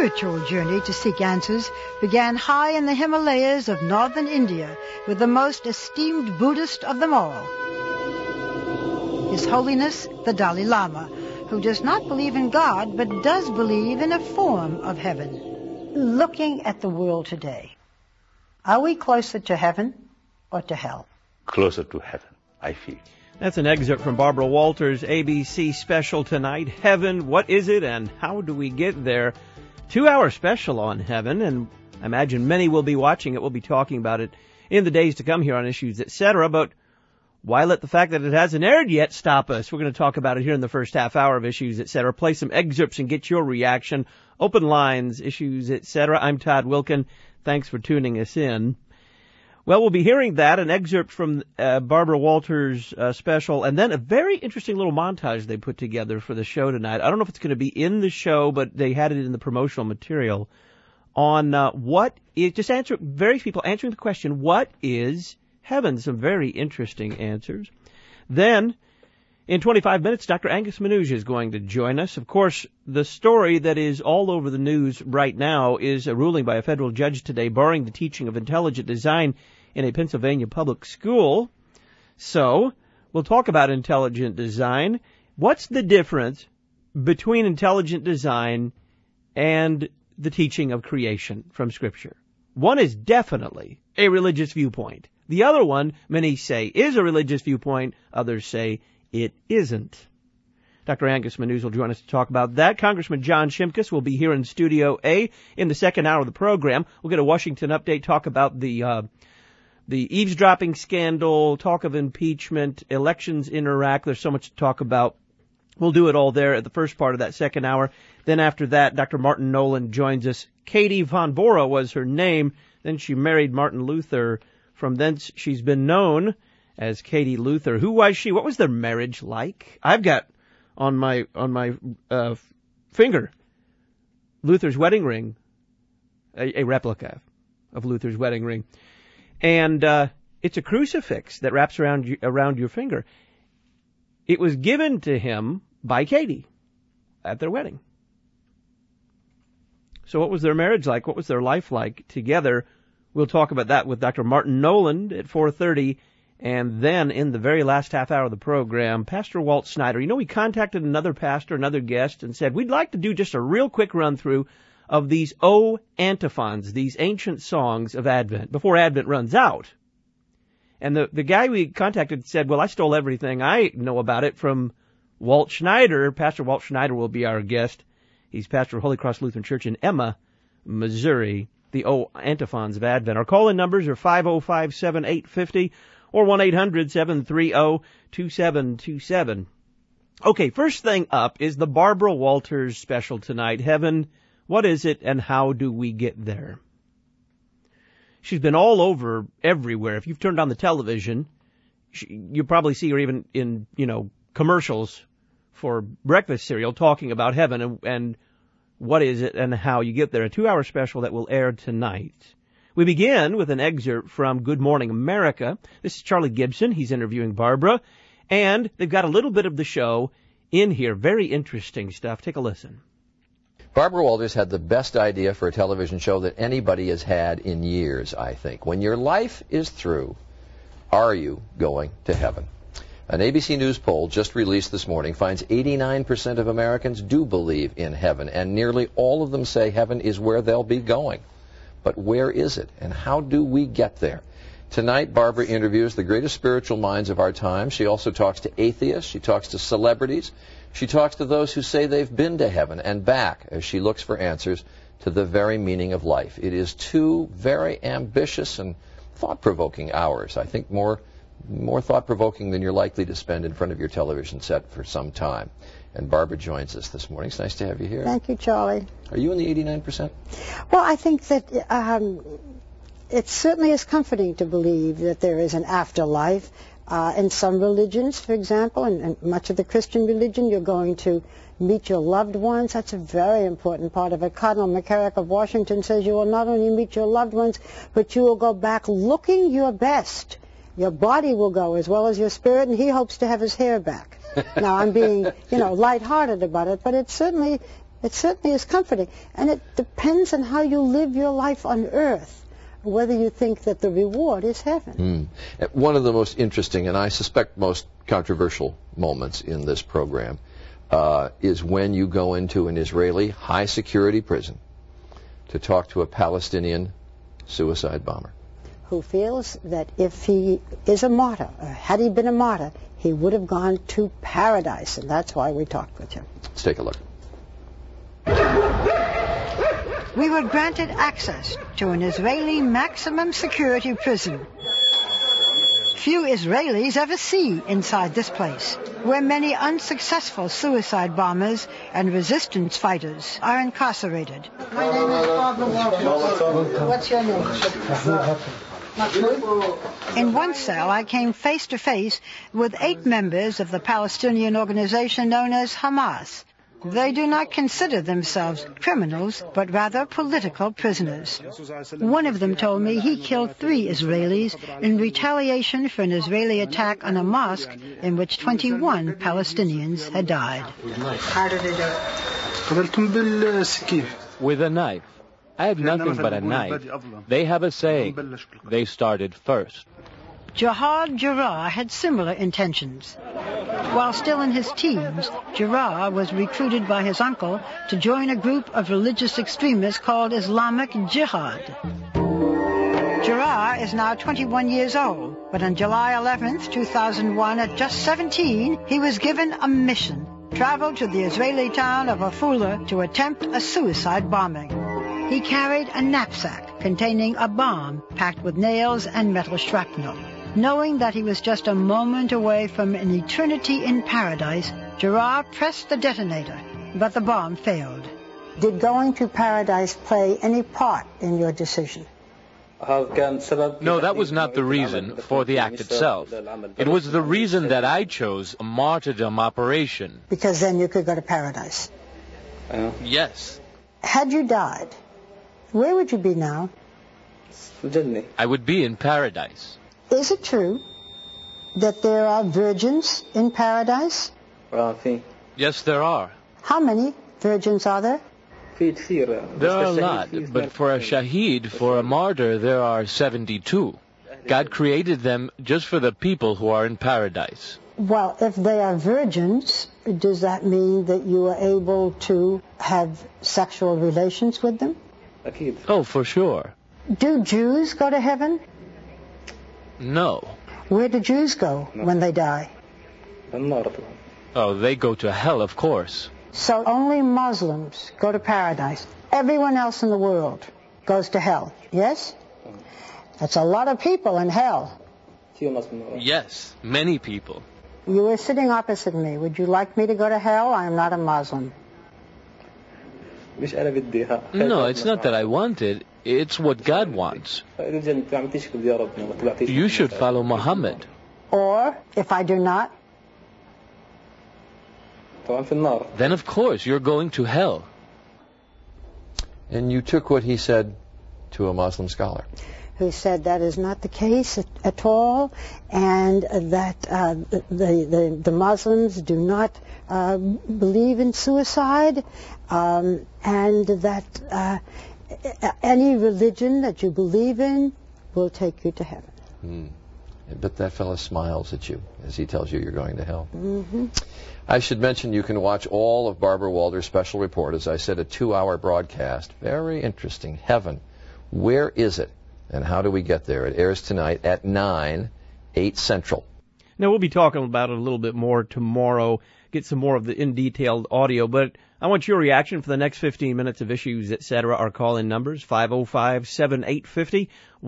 spiritual journey to seek answers began high in the Himalayas of northern India with the most esteemed Buddhist of them all, His Holiness the Dalai Lama, who does not believe in God but does believe in a form of heaven. Looking at the world today, are we closer to heaven or to hell? Closer to heaven, I feel. That's an excerpt from Barbara Walters' ABC special tonight, Heaven, What Is It and How Do We Get There? 2-hour special on heaven, and I imagine many will be watching it. We'll be talking about it in the days to come here on Issues, etc. But why let the fact that it hasn't aired yet stop us? We're going to talk about it here in the first half hour of Issues, etc. Play some excerpts and get your reaction. Open lines, Issues, etc. I'm Todd Wilkin. Thanks for tuning us in. Well, we'll be hearing that, an excerpt from Barbara Walters' special, and then a very interesting little montage they put together for the show tonight. I don't know if it's going to be in the show, but they had it in the promotional material on various people answering the question, what is heaven? Some very interesting answers. Then, in 25 minutes, Dr. Angus Mnuchin is going to join us. Of course, the story that is all over the news right now is a ruling by a federal judge today barring the teaching of intelligent design in a Pennsylvania public school. So, we'll talk about intelligent design. What's the difference between intelligent design and the teaching of creation from Scripture? One is definitely a religious viewpoint. The other one, many say, is a religious viewpoint. Others say it isn't. Dr. Angus Mnuchin will join us to talk about that. Congressman John Shimkus will be here in Studio A in the second hour of the program. We'll get a Washington update, talk about the eavesdropping scandal, talk of impeachment, elections in Iraq. There's so much to talk about. We'll do it all there at the first part of that second hour. Then after that, Dr. Martin Nolan joins us. Katie Von Bora was her name. Then she married Martin Luther. From thence, she's been known as Katie Luther. Who was she? What was their marriage like? I've got on my finger Luther's wedding ring, a replica of Luther's wedding ring. And it's a crucifix that wraps around your finger. It was given to him by Katie at their wedding. So what was their marriage like? What was their life like together? We'll talk about that with Dr. Martin Nolan at 4:30. And then in the very last half hour of the program, Pastor Walt Snyder. You know, we contacted another pastor, another guest, and said, we'd like to do just a real quick run-through of these antiphons, these ancient songs of Advent, before Advent runs out. And the guy we contacted said, well, I stole everything I know about it from Walt Schneider. Pastor Walt Schneider will be our guest. He's pastor of Holy Cross Lutheran Church in Emma, Missouri. The antiphons of Advent. Our call-in numbers are 505-7850 or 1-800-730-2727. Okay, first thing up is the Barbara Walters special tonight. Heaven, what is it and how do we get there? She's been all over everywhere. If you've turned on the television, you probably see her even in, commercials for breakfast cereal talking about heaven and what is it and how you get there. A 2-hour special that will air tonight. We begin with an excerpt from Good Morning America. This is Charlie Gibson. He's interviewing Barbara. And they've got a little bit of the show in here. Very interesting stuff. Take a listen. Barbara Walters had the best idea for a television show that anybody has had in years, I think. When your life is through, are you going to heaven? An ABC News poll just released this morning finds 89% of Americans do believe in heaven, and nearly all of them say heaven is where they'll be going. But where is it, and how do we get there? Tonight, Barbara interviews the greatest spiritual minds of our time. She also talks to atheists. She talks to celebrities. She talks to those who say they've been to heaven and back as she looks for answers to the very meaning of life. It is 2 very ambitious and thought-provoking hours. I think more thought-provoking than you're likely to spend in front of your television set for some time. And Barbara joins us this morning. It's nice to have you here. Thank you, Charlie. Are you in the 89%? Well, I think that it certainly is comforting to believe that there is an afterlife. In some religions, for example, and much of the Christian religion, you're going to meet your loved ones. That's a very important part of it. Cardinal McCarrick of Washington says you will not only meet your loved ones, but you will go back looking your best. Your body will go as well as your spirit, and he hopes to have his hair back. Now, I'm being, lighthearted about it, but it certainly It certainly is comforting. And it depends on how you live your life on earth, whether you think that the reward is heaven. One of the most interesting, and I suspect most controversial moments in this program is when you go into an Israeli high-security prison to talk to a Palestinian suicide bomber. Who feels that if he is a martyr, or had he been a martyr, he would have gone to paradise, and that's why we talked with him. Let's take a look. We were granted access to an Israeli maximum security prison. Few Israelis ever see inside this place, where many unsuccessful suicide bombers and resistance fighters are incarcerated. My name is Barbara Walters. What's your name? In one cell, I came face to face with 8 members of the Palestinian organization known as Hamas. They do not consider themselves criminals, but rather political prisoners. One of them told me he killed 3 Israelis in retaliation for an Israeli attack on a mosque in which 21 Palestinians had died. How did they do it? With a knife. I had nothing but a knife. They have a saying, they started first. Jihad Jarrah had similar intentions. While still in his teens, Jarrah was recruited by his uncle to join a group of religious extremists called Islamic Jihad. Jarrah is now 21 years old, but on July 11th, 2001, at just 17, he was given a mission. Travel to the Israeli town of Afula to attempt a suicide bombing. He carried a knapsack containing a bomb packed with nails and metal shrapnel. Knowing that he was just a moment away from an eternity in paradise, Jarrah pressed the detonator, but the bomb failed. Did going to paradise play any part in your decision? No, that was not the reason for the act itself. It was the reason that I chose a martyrdom operation. Because then you could go to paradise. Yes. Had you died, where would you be now? I would be in paradise. Is it true that there are virgins in paradise? Yes, there are. How many virgins are there? There are a lot, but for a shaheed, for a martyr, there are 72. God created them just for the people who are in paradise. Well, if they are virgins, does that mean that you are able to have sexual relations with them? Oh, for sure. Do Jews go to heaven? No. Where do Jews go when they die? Oh, they go to hell, of course. So only Muslims go to paradise. Everyone else in the world goes to hell, yes? That's a lot of people in hell. Yes, many people. You were sitting opposite me. Would you like me to go to hell? I am not a Muslim. No, it's not that I want it. It's what God wants. You should follow Muhammad. Or, if I do not? Then of course you're going to hell. And you took what he said to a Muslim scholar. Who said that is not the case at all, and that the Muslims do not believe in suicide, and that any religion that you believe in will take you to heaven. But that fellow smiles at you as he tells you you're going to hell. Mm-hmm. I should mention you can watch all of Barbara Walters' special report. As I said, a 2-hour broadcast. Very interesting. Heaven. Where is it? And how do we get there? It airs tonight at 9, 8 Central. Now, we'll be talking about it a little bit more tomorrow, get some more of the in-detailed audio, but I want your reaction for the next 15 minutes of Issues, etc. Our call-in numbers, 505-7850,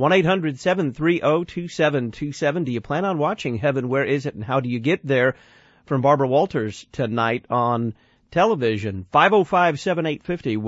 1-800-730-2727. Do you plan on watching Heaven? Where is it? And how do you get there? From Barbara Walters tonight on television, 505-7850,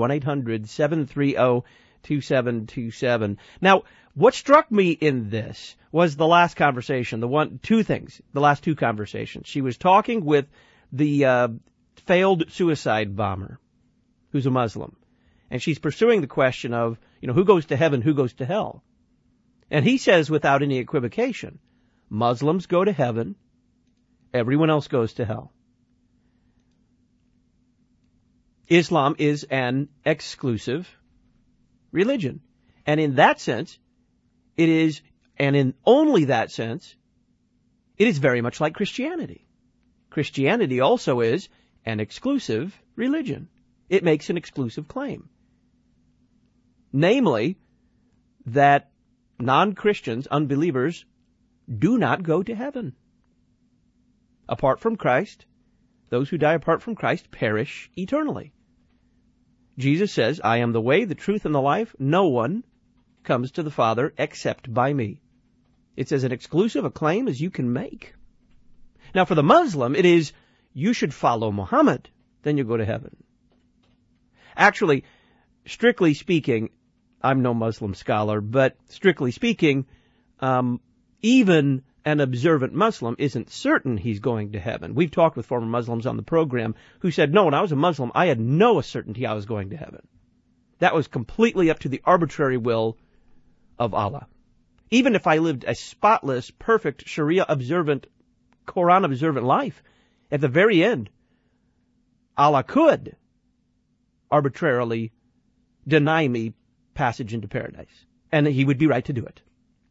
1-800-730-2727. Now, what struck me in this was the last conversation, the last two conversations. She was talking with the failed suicide bomber, who's a Muslim, and she's pursuing the question of, who goes to heaven, who goes to hell? And he says without any equivocation, Muslims go to heaven, everyone else goes to hell. Islam is an exclusive religion. And in that sense, it is, and in only that sense, it is very much like Christianity. Christianity also is an exclusive religion. It makes an exclusive claim. Namely, that non-Christians, unbelievers, do not go to heaven. Apart from Christ, those who die apart from Christ perish eternally. Jesus says, I am the way, the truth, and the life. No one comes to the Father except by me. It's as an exclusive a claim as you can make. Now, for the Muslim, it is, you should follow Muhammad, then you go to heaven. Actually, strictly speaking, I'm no Muslim scholar, but strictly speaking, even an observant Muslim isn't certain he's going to heaven. We've talked with former Muslims on the program who said, no, when I was a Muslim, I had no certainty I was going to heaven. That was completely up to the arbitrary will of Allah. Even if I lived a spotless, perfect, Sharia-observant, Quran-observant life, at the very end, Allah could arbitrarily deny me passage into paradise. And he would be right to do it.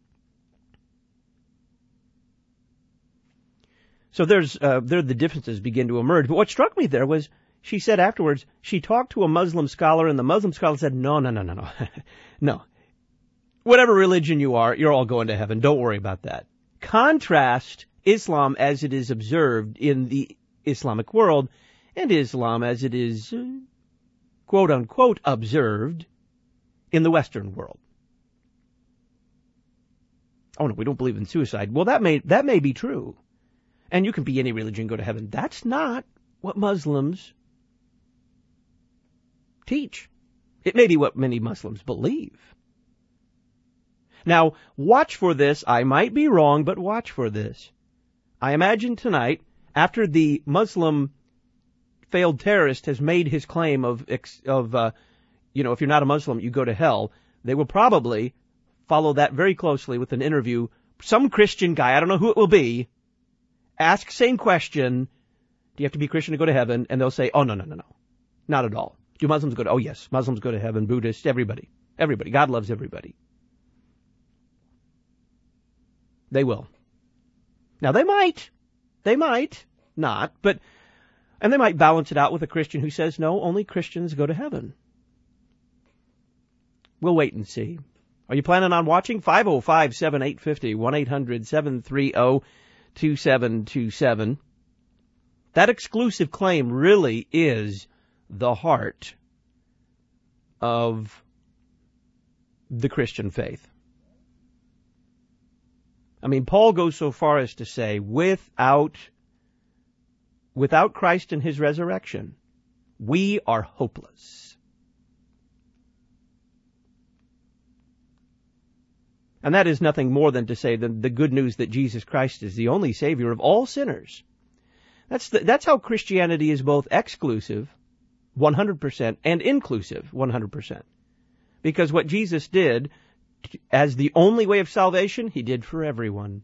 So there the differences begin to emerge. But what struck me there was, she said afterwards, she talked to a Muslim scholar, and the Muslim scholar said, no. No. Whatever religion you are, you're all going to heaven. Don't worry about that. Contrast Islam as it is observed in the Islamic world and Islam as it is, quote unquote, observed in the Western world. Oh no, we don't believe in suicide. Well, that may be true. And you can be any religion and go to heaven. That's not what Muslims teach. It may be what many Muslims believe. Now, watch for this. I might be wrong, but watch for this. I imagine tonight, after the Muslim failed terrorist has made his claim of if you're not a Muslim, you go to hell, they will probably follow that very closely with an interview. Some Christian guy, I don't know who it will be, ask same question, do you have to be Christian to go to heaven? And they'll say, oh, no. Not at all. Do Muslims go to, oh yes, Muslims go to heaven, Buddhists, everybody. God loves everybody. They will. Now they might not, and they might balance it out with a Christian who says, no, only Christians go to heaven. We'll wait and see. Are you planning on watching? 505-7850, 1-800-730-2727. That exclusive claim really is the heart of the Christian faith. I mean, Paul goes so far as to say, without Christ and his resurrection, we are hopeless. And that is nothing more than to say the good news that Jesus Christ is the only Savior of all sinners. That's how Christianity is both exclusive, 100%, and inclusive, 100%. Because what Jesus did as the only way of salvation, he did for everyone.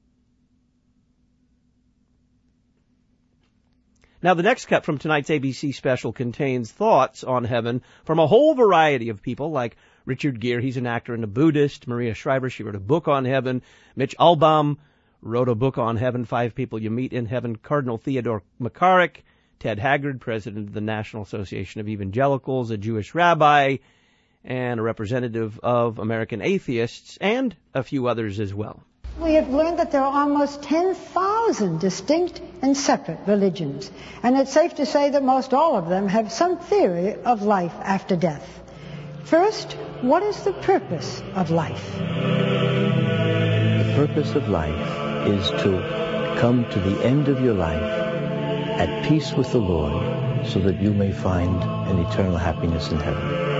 Now, the next cut from tonight's ABC special contains thoughts on heaven from a whole variety of people, like Richard Gere, he's an actor and a Buddhist. Maria Shriver, she wrote a book on heaven. Mitch Albom wrote a book on heaven, 5 People You Meet in Heaven. Cardinal Theodore McCarrick, Ted Haggard, president of the National Association of Evangelicals, a Jewish rabbi, and a representative of American Atheists, and a few others as well. We have learned that there are almost 10,000 distinct and separate religions, and it's safe to say that most all of them have some theory of life after death. First, what is the purpose of life? The purpose of life is to come to the end of your life at peace with the Lord, so that you may find an eternal happiness in heaven.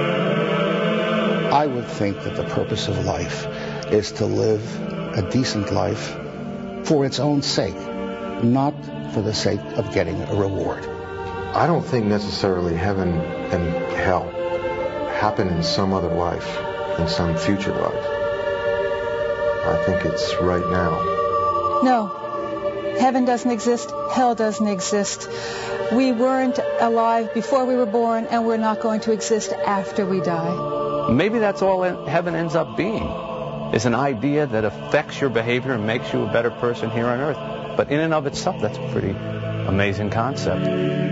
I would think that the purpose of life is to live a decent life for its own sake, not for the sake of getting a reward. I don't think necessarily heaven and hell happen in some other life, in some future life. I think it's right now. No. Heaven doesn't exist. Hell doesn't exist. We weren't alive before we were born, and we're not going to exist after we die. Maybe that's all heaven ends up being, is an idea that affects your behavior and makes you a better person here on earth. But in and of itself, that's a pretty amazing concept.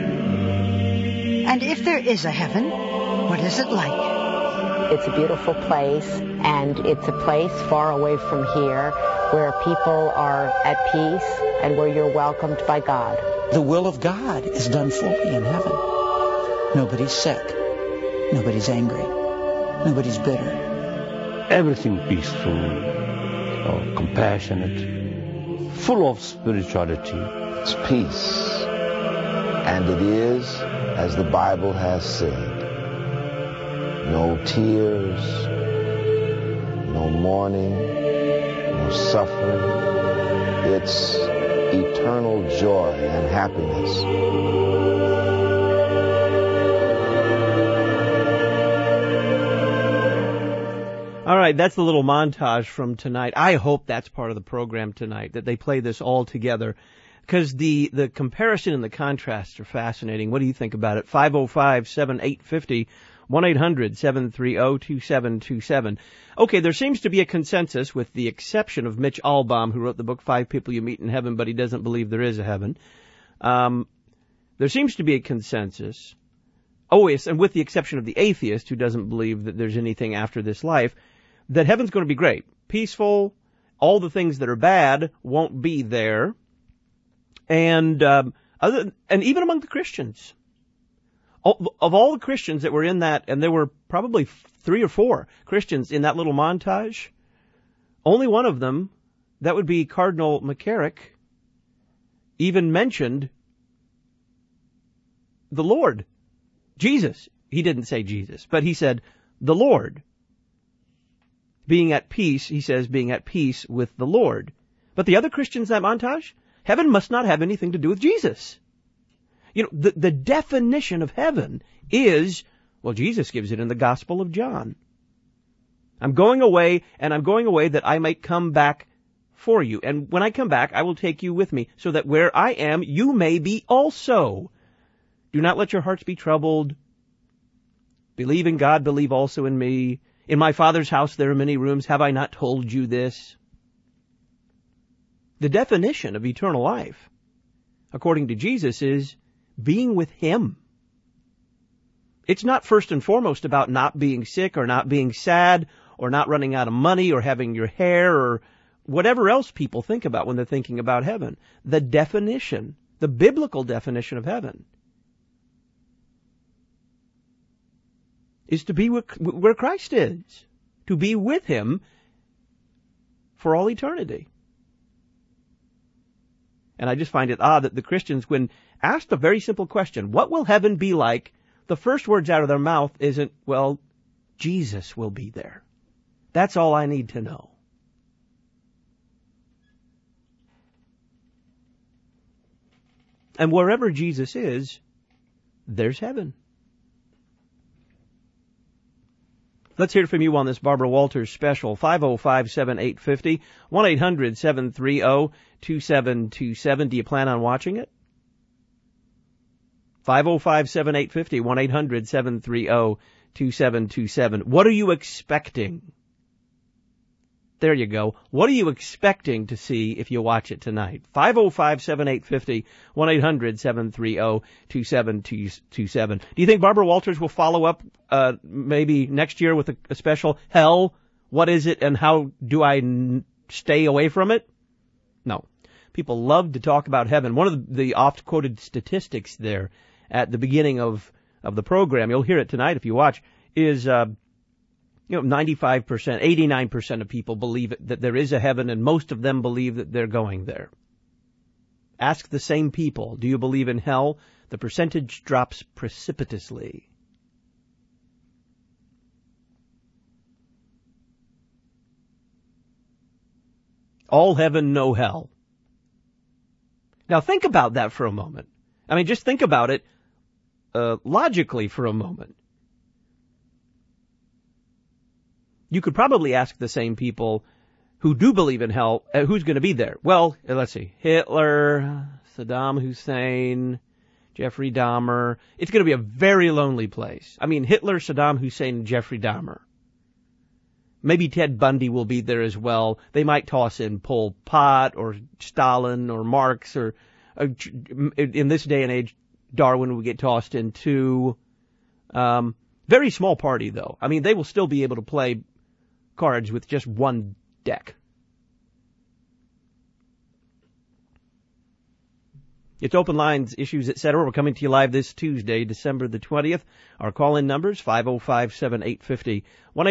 And if there is a heaven, what is it like? It's a beautiful place, and it's a place far away from here where people are at peace and where you're welcomed by God. The will of God is done fully in heaven. Nobody's sick. Nobody's angry. Nobody's bitter. Everything peaceful, compassionate, full of spirituality. It's peace. And it is, as the Bible has said, no tears, no mourning, no suffering. It's eternal joy and happiness. All right, that's the little montage from tonight. I hope that's part of the program tonight, that they play this all together, because the comparison and the contrasts are fascinating. What do you think about it? 505-7850, 1-800-730-2727. Okay, there seems to be a consensus, with the exception of Mitch Albom, who wrote the book 5 People You Meet in Heaven, but he doesn't believe there is a heaven. There seems to be a consensus. Oh, yes, and with the exception of the atheist, who doesn't believe that there's anything after this life, that heaven's going to be great. Peaceful, all the things that are bad won't be there. And even among the Christians. Of all the Christians that were in that, and there were probably 3 or 4 Christians in that little montage, only one of them, that would be Cardinal McCarrick, even mentioned the Lord. Jesus. He didn't say Jesus, but he said the Lord. Being at peace, he says, being at peace with the Lord. But the other Christians in that montage, heaven must not have anything to do with Jesus. You know, the definition of heaven is, well, Jesus gives it in the Gospel of John. I'm going away, and I'm going away that I might come back for you. And when I come back, I will take you with me, so that where I am, you may be also. Do not let your hearts be troubled. Believe in God, believe also in me. In my Father's house there are many rooms. Have I not told you this? The definition of eternal life, according to Jesus, is being with Him. It's not first and foremost about not being sick or not being sad or not running out of money or having your hair or whatever else people think about when they're thinking about heaven. The definition, the biblical definition of heaven, is to be where Christ is, to be with Him for all eternity. And I just find it odd that the Christians, when asked a very simple question, what will heaven be like, the first words out of their mouth isn't, well, Jesus will be there. That's all I need to know. And wherever Jesus is, there's heaven. Let's hear from you on this Barbara Walters special, 505-7850, 1-800-730-2727. Do you plan on watching it? 505-7850, 1-800-730-2727. What are you expecting? There you go. What are you expecting to see if you watch it tonight? 505-7850, 1-800-730-2727. Do you think Barbara Walters will follow up maybe next year with a special, Hell, what is it and how do I stay away from it? No. People love to talk about heaven. One of the oft-quoted statistics there at the beginning of the program, you'll hear it tonight if you watch, is 95%, 89% of people believe that there is a heaven, and most of them believe that they're going there. Ask the same people, do you believe in hell? The percentage drops precipitously. All heaven, no hell. Now think about that for a moment. I mean, just think about it logically for a moment. You could probably ask the same people who do believe in hell, who's going to be there? Well, let's see. Hitler, Saddam Hussein, Jeffrey Dahmer. It's going to be a very lonely place. I mean, Hitler, Saddam Hussein, and Jeffrey Dahmer. Maybe Ted Bundy will be there as well. They might toss in Pol Pot or Stalin or Marx or, in this day and age, Darwin will get tossed in too. Very small party, though. I mean, they will still be able to play cards with just one deck. It's Open Lines, Issues, etc. We're coming to you live this Tuesday, December the 20th. Our call-in numbers, 505-7850,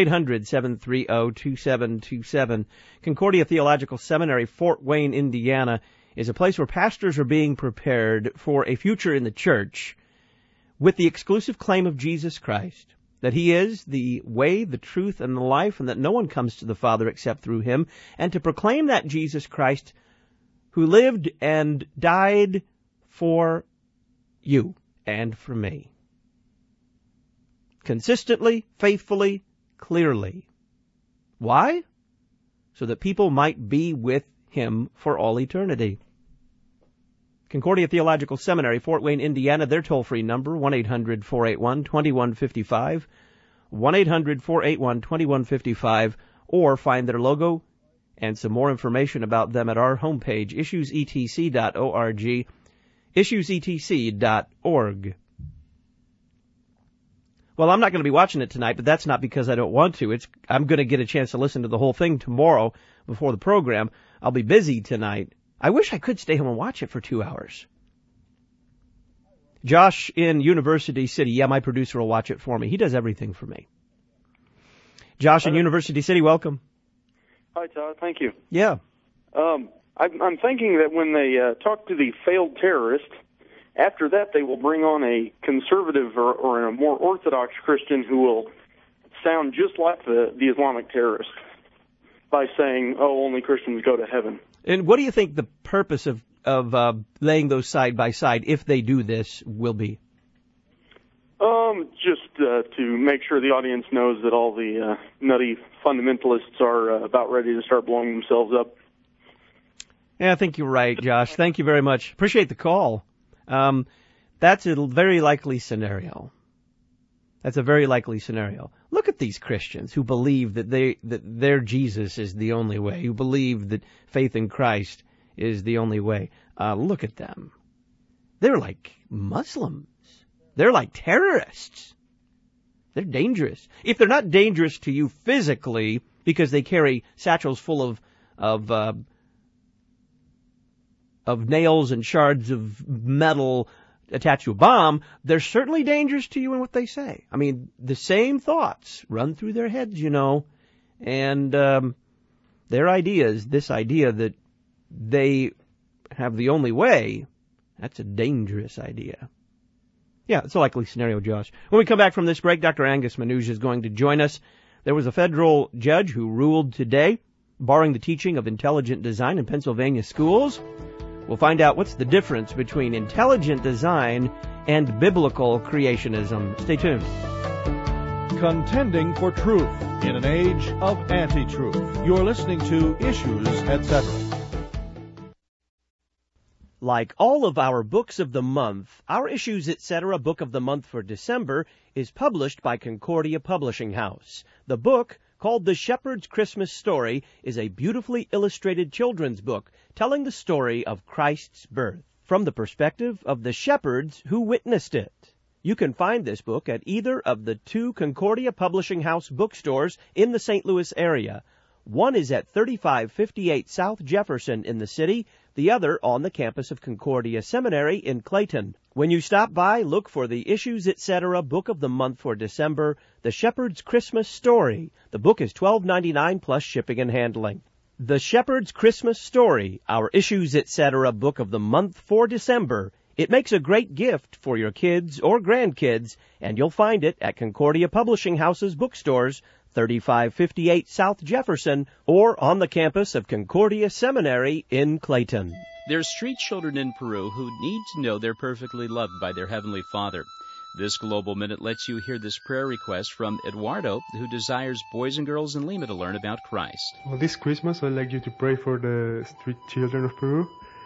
1-800-730-2727. Concordia Theological Seminary, Fort Wayne, Indiana, is a place where pastors are being prepared for a future in the church with the exclusive claim of Jesus Christ, that he is the way, the truth, and the life, and that no one comes to the Father except through him, and to proclaim that Jesus Christ, who lived and died for you and for me. Consistently, faithfully, clearly. Why? So that people might be with him for all eternity. Concordia Theological Seminary, Fort Wayne, Indiana, their toll-free number, 1-800-481-2155, 1-800-481-2155, or find their logo and some more information about them at our homepage, issuesetc.org, issuesetc.org. Well, I'm not going to be watching it tonight, but that's not because I don't want to. I'm going to get a chance to listen to the whole thing tomorrow before the program. I'll be busy tonight. I wish I could stay home and watch it for 2 hours. Josh in University City. Yeah, my producer will watch it for me. He does everything for me. Josh in University City, welcome. Hi, Todd. Thank you. Yeah. I'm thinking that when they talk to the failed terrorist, after that they will bring on a conservative or a more orthodox Christian who will sound just like the Islamic terrorist by saying, oh, only Christians go to heaven. And what do you think the purpose of laying those side by side, if they do this, will be? Just to make sure the audience knows that all the nutty fundamentalists are about ready to start blowing themselves up. Yeah, I think you're right, Josh. Thank you very much. Appreciate the call. That's a very likely scenario. That's a very likely scenario. Look at these Christians who believe that their Jesus is the only way, who believe that faith in Christ is the only way. Look at them. They're like Muslims. They're like terrorists. They're dangerous. If they're not dangerous to you physically because they carry satchels full of nails and shards of metal attached to a bomb, they're certainly dangerous to you in what they say. I mean, the same thoughts run through their heads, you know, and their ideas, this idea that they have the only way, that's a dangerous idea. Yeah, it's a likely scenario, Josh. When we come back from this break, Dr. Angus Manouje is going to join us. There was a federal judge who ruled today, barring the teaching of intelligent design in Pennsylvania schools. We'll find out what's the difference between intelligent design and biblical creationism. Stay tuned. Contending for truth in an age of anti-truth. You're listening to Issues, etc. Like all of our books of the month, our Issues, etc. book of the month for December is published by Concordia Publishing House. The book, called The Shepherd's Christmas Story, is a beautifully illustrated children's book telling the story of Christ's birth from the perspective of the shepherds who witnessed it. You can find this book at either of the 2 Concordia Publishing House bookstores in the St. Louis area. One is at 3558 South Jefferson in the city, the other on the campus of Concordia Seminary in Clayton. When you stop by, look for the Issues, etc. book of the month for December, The Shepherd's Christmas Story. The book is $12.99 plus shipping and handling. The Shepherd's Christmas Story, our Issues, etc. book of the month for December. It makes a great gift for your kids or grandkids, and you'll find it at Concordia Publishing House's bookstores, 3558 South Jefferson, or on the campus of Concordia Seminary in Clayton. There's street children in Peru who need to know they're perfectly loved by their Heavenly Father. This Global Minute lets you hear this prayer request from Eduardo, who desires boys and girls in Lima to learn about Christ. Well, this Christmas, I'd like you to pray for the street children of Peru,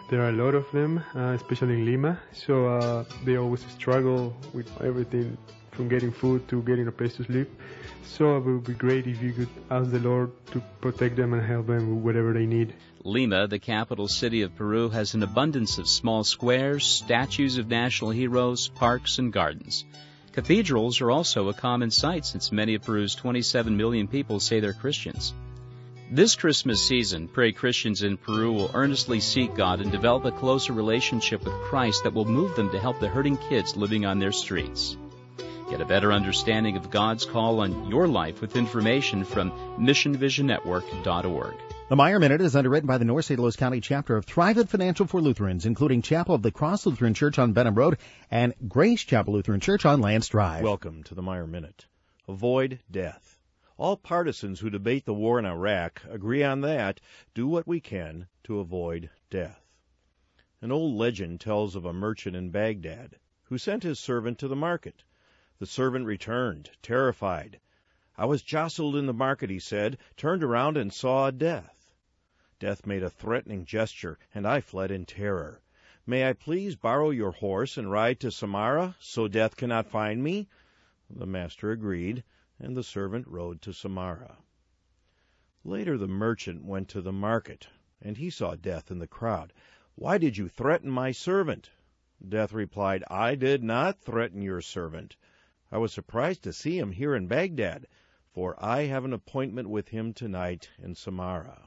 There are a lot of them, especially in Lima. So they always struggle with everything from getting food to getting a place to sleep. So it would be great if you could ask the Lord to protect them and help them with whatever they need. Lima, the capital city of Peru, has an abundance of small squares, statues of national heroes, parks, and gardens. Cathedrals are also a common sight since many of Peru's 27 million people say they're Christians. This Christmas season, pray Christians in Peru will earnestly seek God and develop a closer relationship with Christ that will move them to help the hurting kids living on their streets. Get a better understanding of God's call on your life with information from missionvisionnetwork.org. The Meyer Minute is underwritten by the North St. Louis County chapter of Thrivent Financial for Lutherans, including Chapel of the Cross Lutheran Church on Benham Road and Grace Chapel Lutheran Church on Lance Drive. Welcome to the Meyer Minute. Avoid death. All partisans who debate the war in Iraq agree on that. Do what we can to avoid death. An old legend tells of a merchant in Baghdad who sent his servant to the market. The servant returned, terrified. I was jostled in the market, he said, turned around and saw death. Death made a threatening gesture, and I fled in terror. May I please borrow your horse and ride to Samara, so death cannot find me? The master agreed, and the servant rode to Samara. Later the merchant went to the market, and he saw Death in the crowd. Why did you threaten my servant? Death replied, I did not threaten your servant. I was surprised to see him here in Baghdad, for I have an appointment with him tonight in Samara.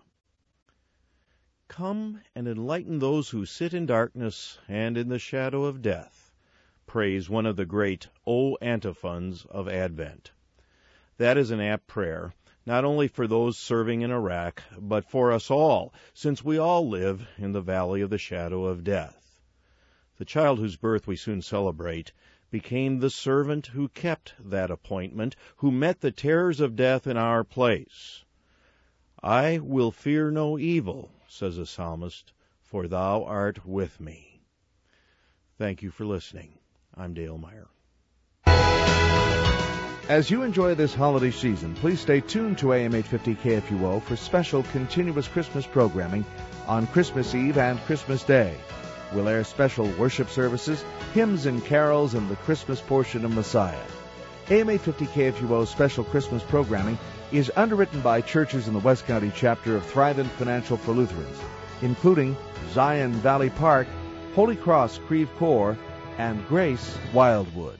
Come and enlighten those who sit in darkness and in the shadow of death, prays one of the great O antiphons of Advent. That is an apt prayer, not only for those serving in Iraq, but for us all, since we all live in the valley of the shadow of death. The child whose birth we soon celebrate became the servant who kept that appointment, who met the terrors of death in our place. I will fear no evil, says the psalmist, for thou art with me. Thank you for listening. I'm Dale Meyer. As you enjoy this holiday season, please stay tuned to AM 850 KFUO for special continuous Christmas programming on Christmas Eve and Christmas Day. We'll air special worship services, hymns and carols, and the Christmas portion of Messiah. AM 850 KFUO's special Christmas programming is underwritten by churches in the West County chapter of Thrivent Financial for Lutherans, including Zion Valley Park, Holy Cross Creve Coeur, and Grace Wildwood.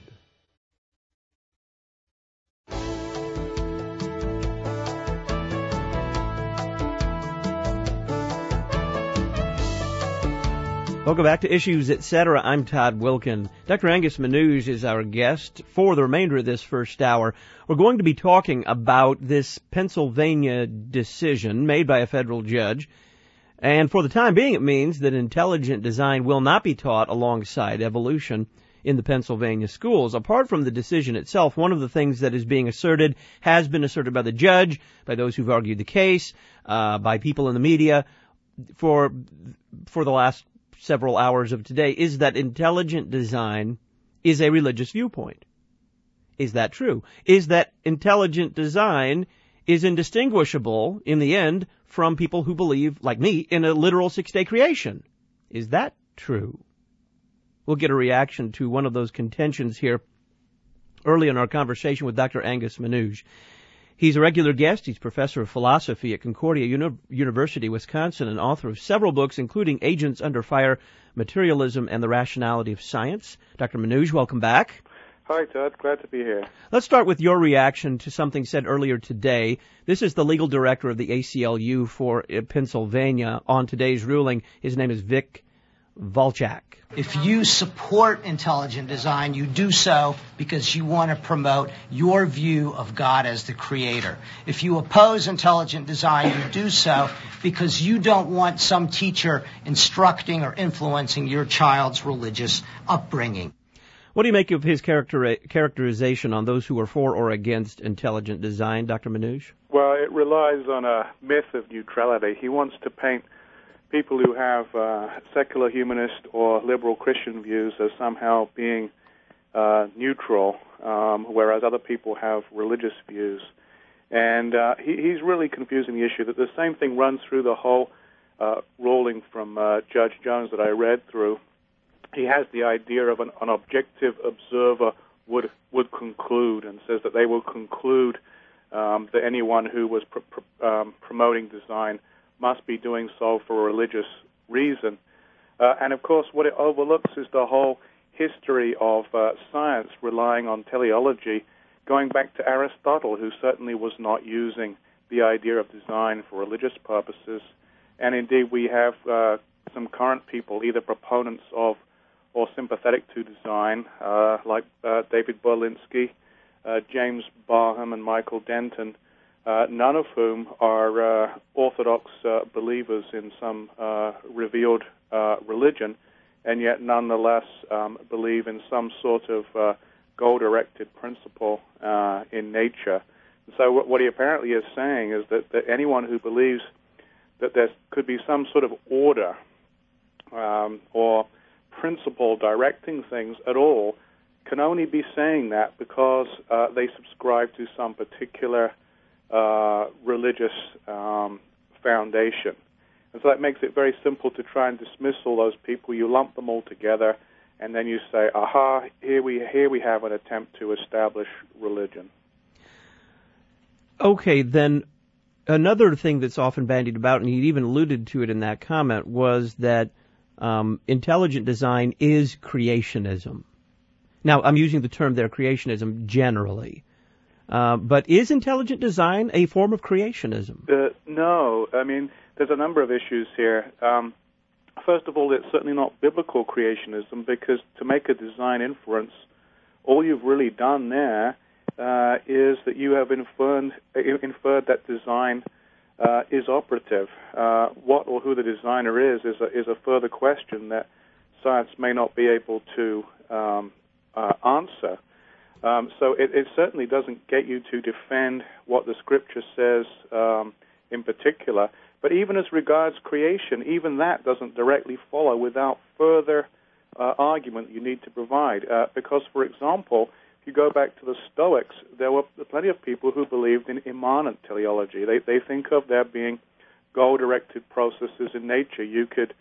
Welcome back to Issues, Etc. I'm Todd Wilkin. Dr. Angus Manouge is our guest for the remainder of this first hour. We're going to be talking about this Pennsylvania decision made by a federal judge. And for the time being, it means that intelligent design will not be taught alongside evolution in the Pennsylvania schools. Apart from the decision itself, one of the things that is being asserted, has been asserted by the judge, by those who've argued the case, by people in the media for the last several hours of today, is that intelligent design is a religious viewpoint. Is that true? Is that intelligent design is indistinguishable in the end from people who believe, like me, in a literal six-day creation? Is that true? We'll get a reaction to one of those contentions here early in our conversation with Dr. Angus Manouge. He's a regular guest. He's professor of philosophy at Concordia University, Wisconsin, and author of several books, including Agents Under Fire, Materialism, and the Rationality of Science. Dr. Manouge, welcome back. Hi, Todd. Glad to be here. Let's start with your reaction to something said earlier today. This is the legal director of the ACLU for Pennsylvania on today's ruling. His name is Vic Volchak. If you support intelligent design, you do so because you want to promote your view of God as the creator. If you oppose intelligent design, you do so because you don't want some teacher instructing or influencing your child's religious upbringing. What do you make of his characterization on those who are for or against intelligent design, Dr. Manouge? Well, it relies on a myth of neutrality. He wants to paint people who have secular humanist or liberal Christian views as somehow being neutral, whereas other people have religious views. And he's really confusing the issue that the same thing runs through the whole ruling from Judge Jones that I read through, he has the idea of an objective observer would conclude, and says that they will conclude that anyone who was promoting design must be doing so for a religious reason. And of course, what it overlooks is the whole history of science relying on teleology, going back to Aristotle, who certainly was not using the idea of design for religious purposes. And indeed, we have some current people, either proponents of or sympathetic to design, like David Berlinski, James Barham, and Michael Denton, none of whom are orthodox believers in some revealed religion, and yet nonetheless believe in some sort of goal-directed principle in nature. And so what he apparently is saying is that anyone who believes that there could be some sort of order or principle directing things at all can only be saying that because they subscribe to some particular religious foundation. And so that makes it very simple to try and dismiss all those people. You lump them all together, and then you say, aha, here we have an attempt to establish religion. Okay, then another thing that's often bandied about, and he even alluded to it in that comment, was that intelligent design is creationism. Now, I'm using the term there, creationism, generally. But is intelligent design a form of creationism? No. I mean, there's a number of issues here. First of all, it's certainly not biblical creationism, because to make a design inference, all you've really done there is that you have inferred that design is operative. What or who the designer is a further question that science may not be able to answer. So it certainly doesn't get you to defend what the Scripture says in particular. But even as regards creation, even that doesn't directly follow without further argument you need to provide. Because, for example, if you go back to the Stoics, there were plenty of people who believed in immanent teleology. They think of there being goal-directed processes in nature. You could,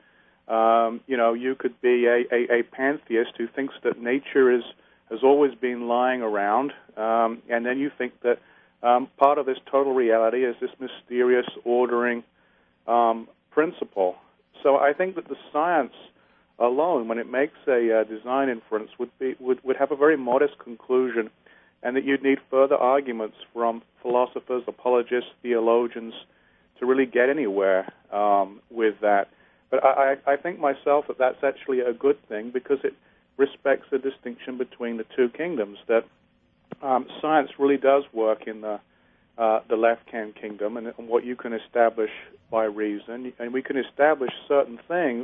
you could be a pantheist who thinks that nature has always been lying around, and then you think that part of this total reality is this mysterious ordering principle. So I think that the science alone, when it makes a design inference, would have a very modest conclusion, and that you'd need further arguments from philosophers, apologists, theologians to really get anywhere with that. But I think myself that that's actually a good thing, because it respects the distinction between the two kingdoms, that science really does work in the left-hand kingdom, and what you can establish by reason, and we can establish certain things,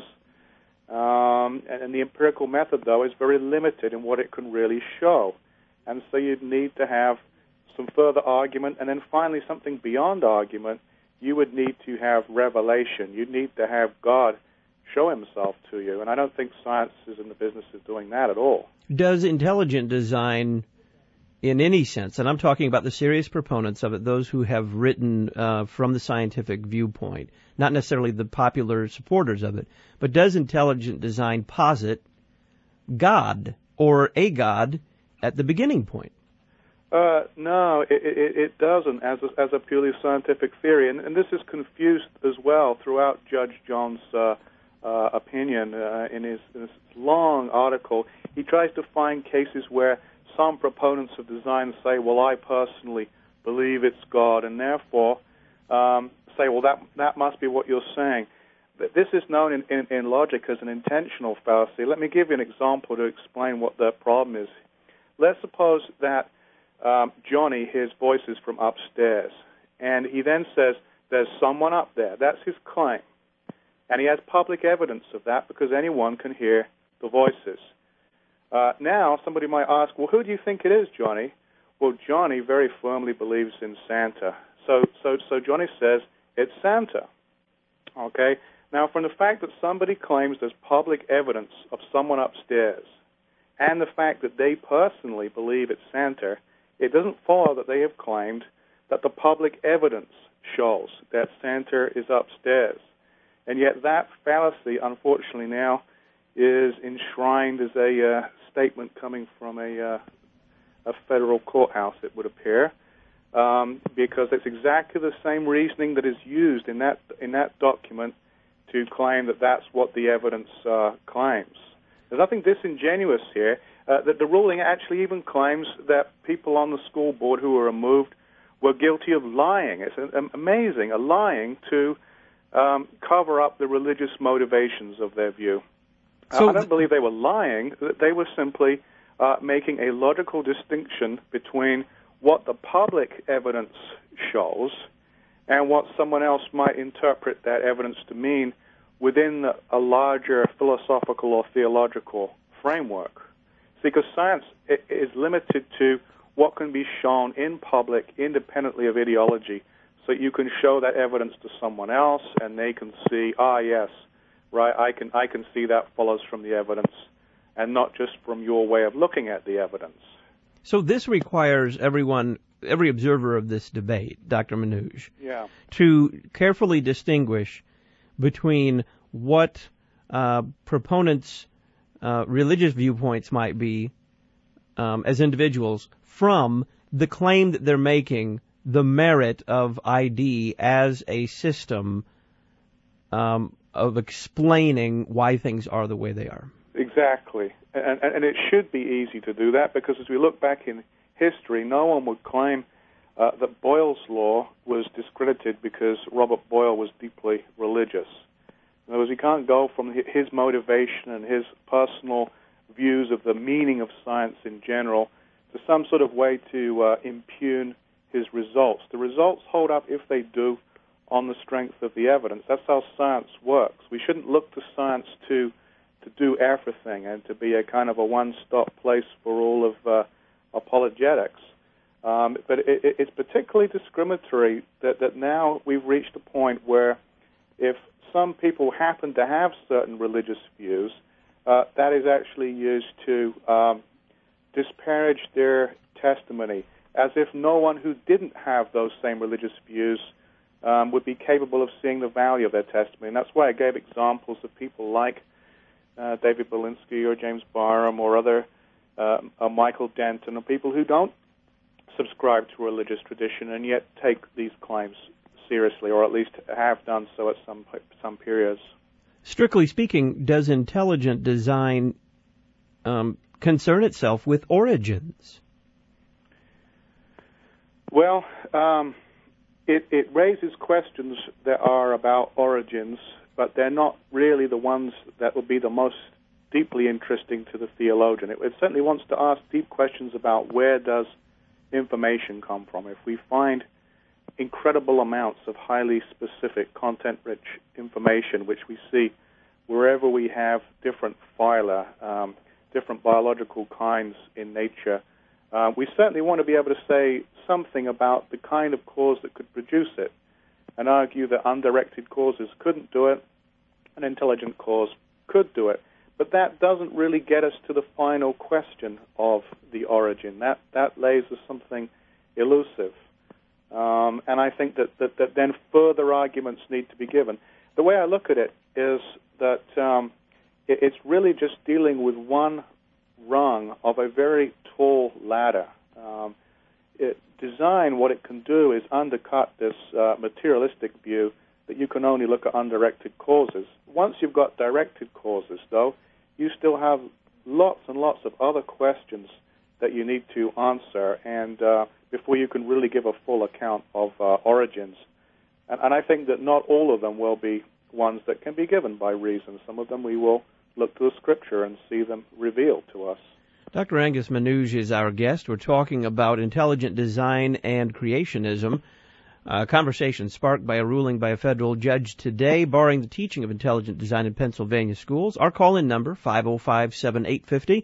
and the empirical method, though, is very limited in what it can really show. And so you'd need to have some further argument, and then finally something beyond argument. You would need to have revelation. You'd need to have God show himself to you, and I don't think science is in the business of doing that at all. Does intelligent design, in any sense, and I'm talking about the serious proponents of it, those who have written from the scientific viewpoint, not necessarily the popular supporters of it, but does intelligent design posit God, or a God, at the beginning point? No, it doesn't as a purely scientific theory, and this is confused as well throughout Judge John's opinion. In his long article, he tries to find cases where some proponents of design say, well, I personally believe it's God, and therefore say, well, that must be what you're saying. But this is known in logic as an intentional fallacy. Let me give you an example to explain what the problem is. Let's suppose that Johnny hears voices from upstairs, and he then says, there's someone up there. That's his claim. And he has public evidence of that because anyone can hear the voices. Now, somebody might ask, well, who do you think it is, Johnny? Well, Johnny very firmly believes in Santa. So Johnny says, it's Santa. Okay? Now, from the fact that somebody claims there's public evidence of someone upstairs, and the fact that they personally believe it's Santa, it doesn't follow that they have claimed that the public evidence shows that Santa is upstairs. And yet that fallacy, unfortunately, now is enshrined as a statement coming from a federal courthouse, it would appear, because it's exactly the same reasoning that is used in that document to claim that that's what the evidence claims. There's nothing disingenuous here. That the ruling actually even claims that people on the school board who were removed were guilty of lying. It's amazing, lying to cover up the religious motivations of their view. I don't believe they were lying. They were simply making a logical distinction between what the public evidence shows and what someone else might interpret that evidence to mean within a larger philosophical or theological framework. Because science is limited to what can be shown in public independently of ideology. So you can show that evidence to someone else and they can see, yes, right, I can see that follows from the evidence and not just from your way of looking at the evidence. So this requires every observer of this debate, Dr. Manoj, to carefully distinguish between what proponents' religious viewpoints might be as individuals from the claim that they're making, the merit of ID as a system of explaining why things are the way they are. Exactly. And it should be easy to do that, because as we look back in history, no one would claim that Boyle's law was discredited because Robert Boyle was deeply religious. In other words, you can't go from his motivation and his personal views of the meaning of science in general to some sort of way to impugn his results. The results hold up if they do on the strength of the evidence. That's how science works. We shouldn't look to science to do everything and to be a kind of a one-stop place for all of apologetics. But it's particularly discriminatory that now we've reached a point where if some people happen to have certain religious views, that is actually used to disparage their testimony, as if no one who didn't have those same religious views would be capable of seeing the value of their testimony. And that's why I gave examples of people like David Berlinski or James Barham or other Michael Denton, or people who don't subscribe to a religious tradition and yet take these claims seriously, or at least have done so at some periods. Strictly speaking, does intelligent design concern itself with origins? Well, it raises questions that are about origins, but they're not really the ones that would be the most deeply interesting to the theologian. It certainly wants to ask deep questions about where does information come from. If we find incredible amounts of highly specific, content-rich information, which we see wherever we have different phyla, different biological kinds in nature, we certainly want to be able to say something about the kind of cause that could produce it, and argue that undirected causes couldn't do it, an intelligent cause could do it. But that doesn't really get us to the final question of the origin. That lays as something elusive. And I think that then further arguments need to be given. The way I look at it is that it's really just dealing with one rung of a very tall ladder. Design, what it can do is undercut this materialistic view that you can only look at undirected causes. Once you've got directed causes, though, you still have lots and lots of other questions that you need to answer, and before you can really give a full account of origins. And I think that not all of them will be ones that can be given by reason. Some of them we will look to the Scripture and see them revealed to us. Dr. Angus Manoj is our guest. We're talking about intelligent design and creationism. A conversation sparked by a ruling by a federal judge today barring the teaching of intelligent design in Pennsylvania schools. Our call-in number, 505-7850,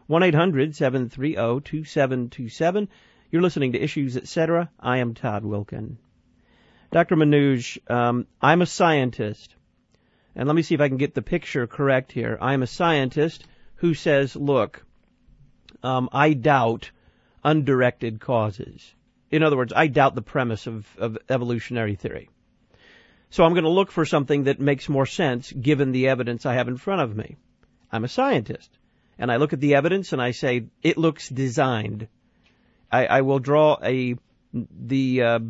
1-800-730-2727. You're listening to Issues, Etc. I am Todd Wilkin. Dr. Manoj, I'm a scientist, and let me see if I can get the picture correct here. I'm a scientist who says, look, I doubt undirected causes. In other words, I doubt the premise of evolutionary theory. So I'm going to look for something that makes more sense given the evidence I have in front of me. I'm a scientist, and I look at the evidence and I say, it looks designed. I will draw the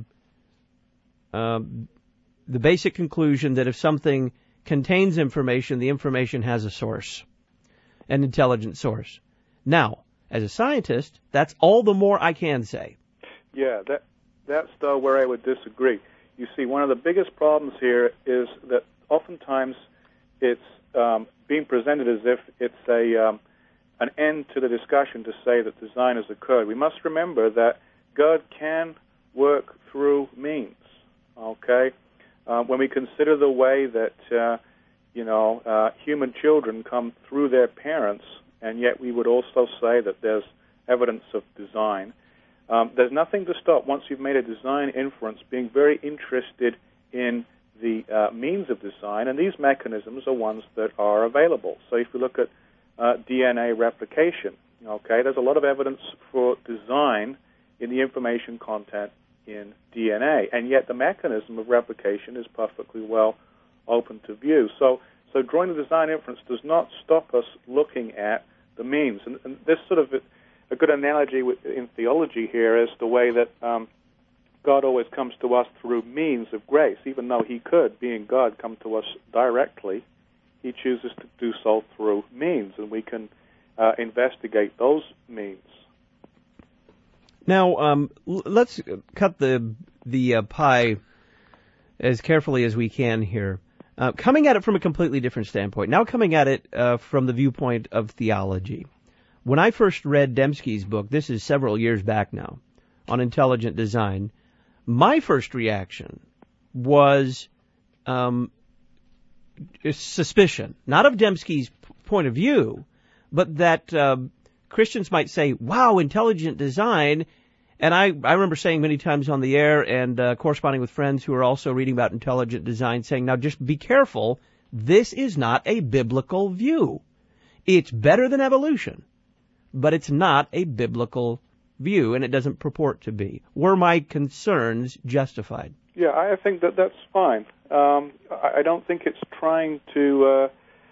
basic conclusion that if something contains information, the information has a source, an intelligent source. Now, as a scientist, that's all the more I can say. Yeah, that's though where I would disagree. You see, one of the biggest problems here is that oftentimes it's being presented as if it's an end to the discussion to say that design has occurred. We must remember that God can work through means, okay? When we consider the way that, human children come through their parents, and yet we would also say that there's evidence of design. There's nothing to stop, once you've made a design inference, being very interested in the means of design, and these mechanisms are ones that are available. So if you look at DNA replication, okay, there's a lot of evidence for design in the information content in DNA, and yet the mechanism of replication is perfectly well open to view. So drawing the design inference does not stop us looking at the means. And this sort of a good analogy in theology here is the way that God always comes to us through means of grace. Even though he could, being God, come to us directly, he chooses to do so through means, and we can investigate those means. Now, let's cut the pie as carefully as we can here. Coming at it from a completely different standpoint. Now coming at it from the viewpoint of theology. When I first read Dembski's book, this is several years back now, on intelligent design, my first reaction was suspicion, not of Dembski's point of view, but that Christians might say, wow, intelligent design. And I remember saying many times on the air and corresponding with friends who are also reading about intelligent design, saying, now just be careful, this is not a biblical view. It's better than evolution, but it's not a biblical view, and it doesn't purport to be. Were my concerns justified? Yeah, I think that's fine. I don't think it's trying to,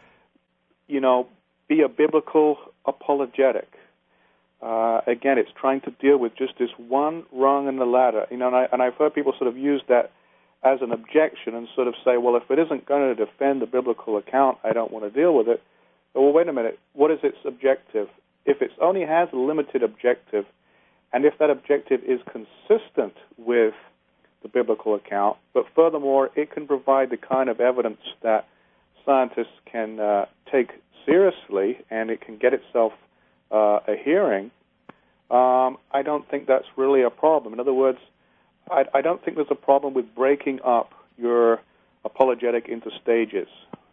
be a biblical apologetic. Again, it's trying to deal with just this one rung in the ladder. And I've heard people sort of use that as an objection and sort of say, well, if it isn't going to defend the biblical account, I don't want to deal with it. But, well, wait a minute. What is its objective? If it only has a limited objective, and if that objective is consistent with the biblical account, but furthermore, it can provide the kind of evidence that scientists can take seriously, and it can get itself a hearing, I don't think that's really a problem. In other words, I don't think there's a problem with breaking up your apologetic into stages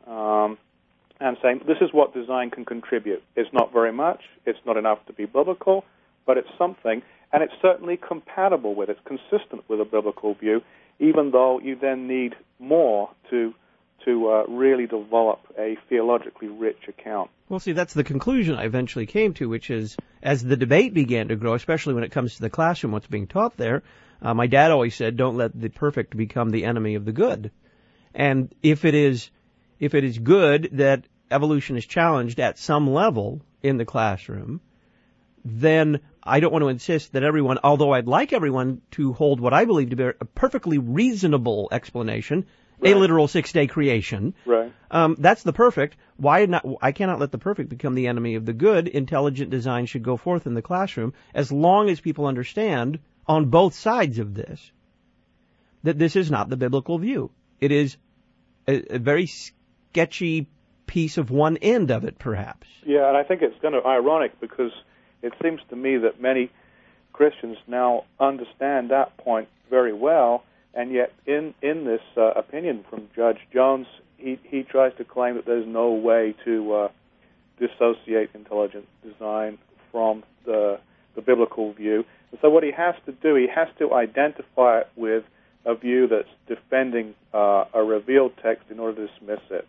and saying, this is what design can contribute. It's not very much, it's not enough to be biblical, but it's something, and it's certainly compatible with, it's consistent with a biblical view, even though you then need more to really develop a theologically rich account. Well, see, that's the conclusion I eventually came to, which is, as the debate began to grow, especially when it comes to the classroom, what's being taught there, my dad always said, don't let the perfect become the enemy of the good. And if it is good that evolution is challenged at some level in the classroom, then I don't want to insist that everyone, although I'd like everyone to hold what I believe to be a perfectly reasonable explanation, right, a literal six-day creation. Right. That's the perfect. Why not? I cannot let the perfect become the enemy of the good. Intelligent design should go forth in the classroom as long as people understand on both sides of this that this is not the biblical view. It is a very sketchy piece of one end of it, perhaps. Yeah, and I think it's kind of ironic because it seems to me that many Christians now understand that point very well, and yet in this opinion from Judge Jones, he tries to claim that there's no way to dissociate intelligent design from the biblical view. And so what he has to do, he has to identify it with a view that's defending a revealed text in order to dismiss it.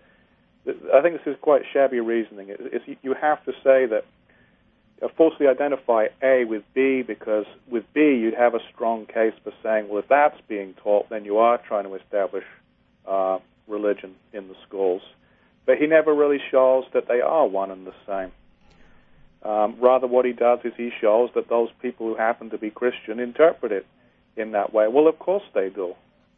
I think this is quite shabby reasoning. You have to say that falsely identify A with B, because with B you'd have a strong case for saying, well, if that's being taught, then you are trying to establish religion in the schools. But he never really shows that they are one and the same. Rather, what he does is he shows that those people who happen to be Christian interpret it in that way. Well, of course they do.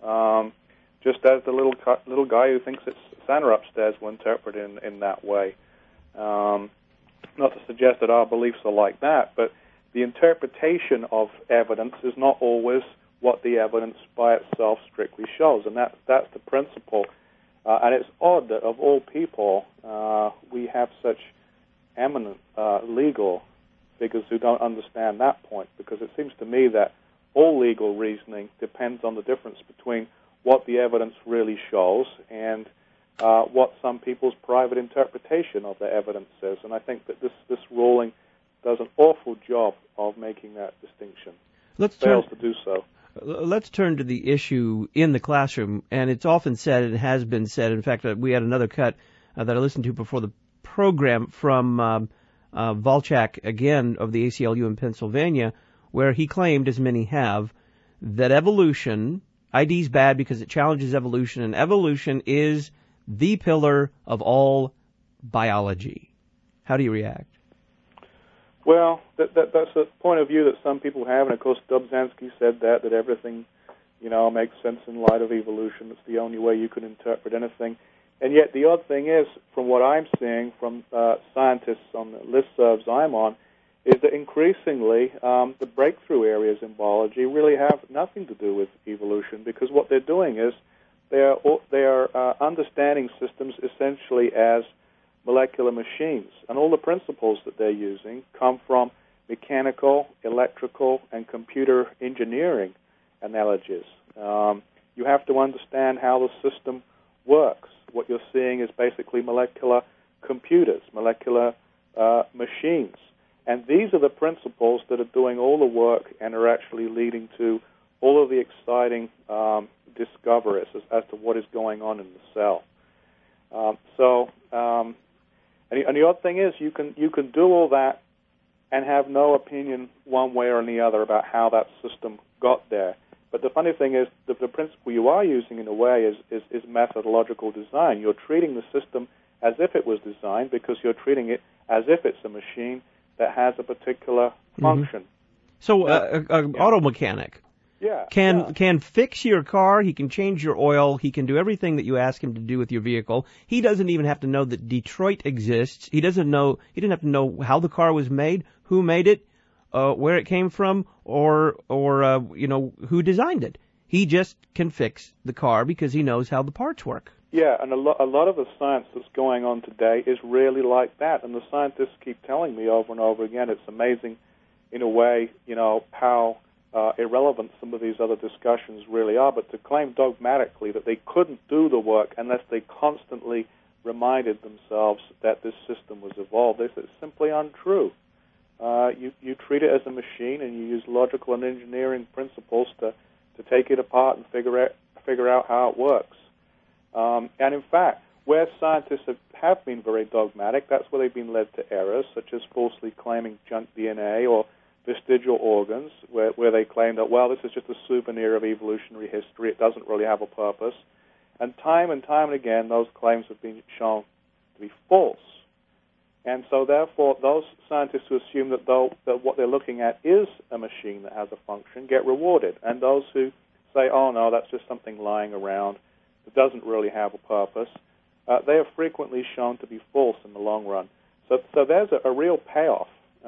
Just as the little guy who thinks it's Santa upstairs will interpret it in that way. Not to suggest that our beliefs are like that, but the interpretation of evidence is not always what the evidence by itself strictly shows, and that's the principle. And it's odd that of all people, we have such eminent legal figures who don't understand that point, because it seems to me that all legal reasoning depends on the difference between what the evidence really shows and what some people's private interpretation of the evidence is. And I think that this ruling does an awful job of making that distinction. Fails to do so. Let's turn to the issue in the classroom, and it's often said, and has been said, in fact, we had another cut that I listened to before the program from Volchak, again, of the ACLU in Pennsylvania, where he claimed, as many have, that evolution, ID is bad because it challenges evolution, and evolution is the pillar of all biology. How do you react? Well, that's a point of view that some people have, and of course Dobzhansky said that everything, makes sense in light of evolution. It's the only way you can interpret anything. And yet the odd thing is, from what I'm seeing from scientists on the listservs I'm on, is that increasingly the breakthrough areas in biology really have nothing to do with evolution, because what they're doing is they are understanding systems essentially as molecular machines, and all the principles that they're using come from mechanical, electrical, and computer engineering analogies. You have to understand how the system works. What you're seeing is basically molecular computers, molecular machines. And these are the principles that are doing all the work and are actually leading to all of the exciting discoveries as to what is going on in the cell. And the odd thing is, you can do all that and have no opinion one way or the other about how that system got there. But the funny thing is, the principle you are using in a way is methodological design. You're treating the system as if it was designed, because you're treating it as if it's a machine that has a particular function. So an auto mechanic can fix your car, he can change your oil, he can do everything that you ask him to do with your vehicle. He doesn't even have to know that Detroit exists. He didn't have to know how the car was made, who made it, where it came from, or who designed it. He just can fix the car because he knows how the parts work. Yeah, and a lot of the science that's going on today is really like that. And the scientists keep telling me over and over again, it's amazing in a way, how irrelevant some of these other discussions really are. But to claim dogmatically that they couldn't do the work unless they constantly reminded themselves that this system was evolved, it's simply untrue. You treat it as a machine, and you use logical and engineering principles to take it apart and figure out how it works. And in fact, where scientists have been very dogmatic, that's where they've been led to errors, such as falsely claiming junk DNA or vestigial organs, where they claim that, well, this is just a souvenir of evolutionary history, it doesn't really have a purpose. And time and again, those claims have been shown to be false. And so therefore, those scientists who assume that what they're looking at is a machine that has a function get rewarded. And those who say, oh no, that's just something lying around that doesn't really have a purpose, they are frequently shown to be false in the long run. So there's a real payoff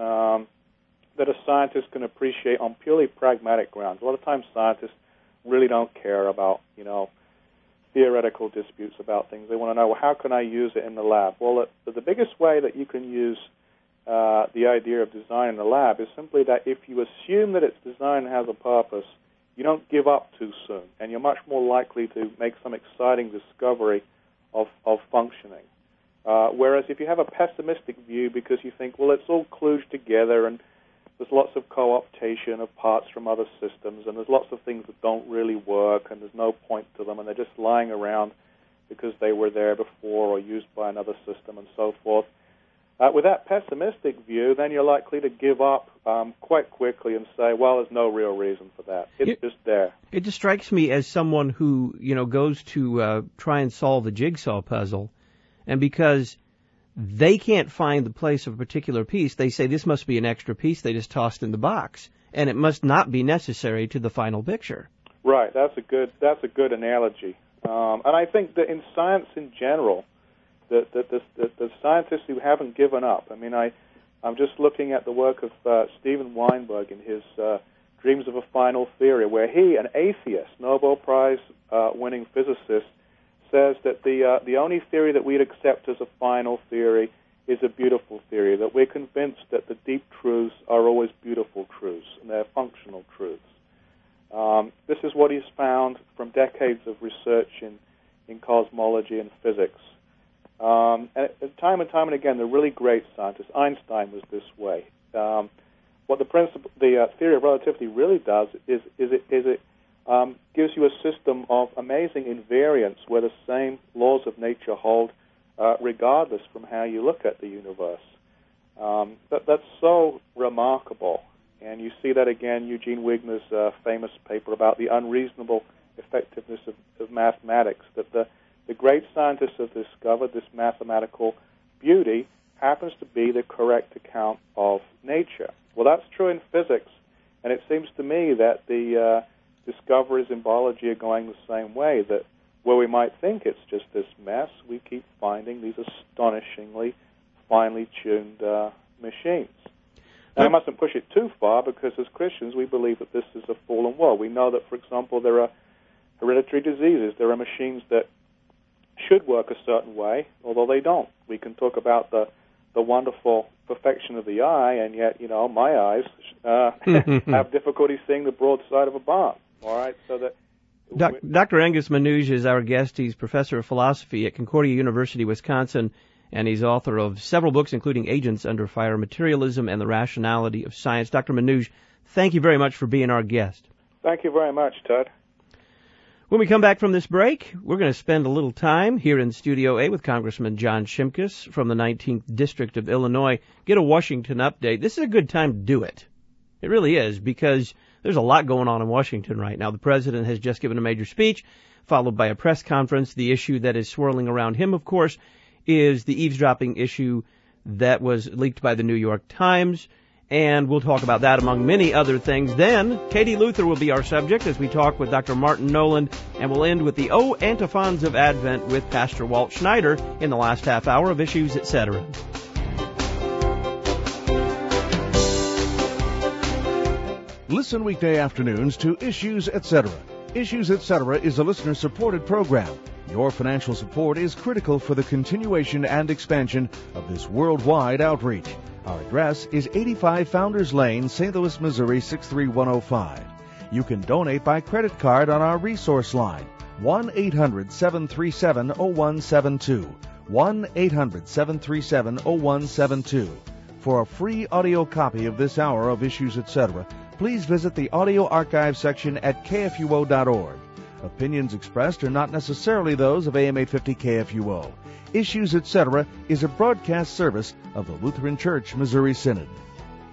that a scientist can appreciate on purely pragmatic grounds. A lot of times scientists really don't care about, theoretical disputes about things. They want to know, well, how can I use it in the lab? Well, the biggest way that you can use the idea of design in the lab is simply that if you assume that its design has a purpose, you don't give up too soon, and you're much more likely to make some exciting discovery of functioning. Whereas if you have a pessimistic view because you think, well, it's all kludged together and there's lots of co-optation of parts from other systems, and there's lots of things that don't really work, and there's no point to them, and they're just lying around because they were there before or used by another system and so forth, With that pessimistic view, then you're likely to give up quite quickly and say, well, there's no real reason for that. It's just there. It just strikes me as someone who, goes to try and solve the jigsaw puzzle, and because they can't find the place of a particular piece, they say this must be an extra piece they just tossed in the box, and it must not be necessary to the final picture. Right. That's a good analogy. And I think that in science in general, the scientists who haven't given up. I mean, I'm just looking at the work of Steven Weinberg in his Dreams of a Final Theory, where he, an atheist, Nobel Prize winning physicist, says that the only theory that we'd accept as a final theory is a beautiful theory, that we're convinced that the deep truths are always beautiful truths, and they're functional truths. This is what he's found from decades of research in cosmology and physics. And time and again, the really great scientists, Einstein was this way. What the theory of relativity really does is it gives you a system of amazing invariance where the same laws of nature hold regardless from how you look at the universe. That's so remarkable. And you see that again, Eugene Wigner's famous paper about the unreasonable effectiveness of mathematics, that the great scientists have discovered this mathematical beauty happens to be the correct account of nature. Well, that's true in physics, and it seems to me that the discoveries in biology are going the same way, that where we might think it's just this mess, we keep finding these astonishingly finely tuned machines. Now, I mustn't push it too far, because as Christians we believe that this is a fallen world. We know that, for example, there are hereditary diseases. There are machines that should work a certain way, although they don't. We can talk about the wonderful perfection of the eye, and yet, my eyes have difficulty seeing the broad side of a barn. All right, so that Dr. Angus Manouge is our guest. He's professor of philosophy at Concordia University, Wisconsin, and he's author of several books, including Agents Under Fire, Materialism, and the Rationality of Science. Dr. Manouge, thank you very much for being our guest. Thank you very much, Ted. When we come back from this break, we're going to spend a little time here in Studio A with Congressman John Shimkus from the 19th District of Illinois, get a Washington update. This is a good time to do it. It really is, because there's a lot going on in Washington right now. The president has just given a major speech, followed by a press conference. The issue that is swirling around him, of course, is the eavesdropping issue that was leaked by the New York Times. And we'll talk about that among many other things. Then, Katie Luther will be our subject as we talk with Dr. Martin Noland, and we'll end with the O Antiphons of Advent with Pastor Walt Schneider in the last half hour of Issues, Etc. Listen weekday afternoons to Issues, Etc. Issues, Etc. is a listener-supported program. Your financial support is critical for the continuation and expansion of this worldwide outreach. Our address is 85 Founders Lane, St. Louis, Missouri, 63105. You can donate by credit card on our resource line, 1-800-737-0172, 1-800-737-0172. For a free audio copy of this hour of Issues, Etc., please visit the audio archive section at kfuo.org. Opinions expressed are not necessarily those of AM 850 KFUO. Issues, Etc. is a broadcast service of the Lutheran Church Missouri Synod.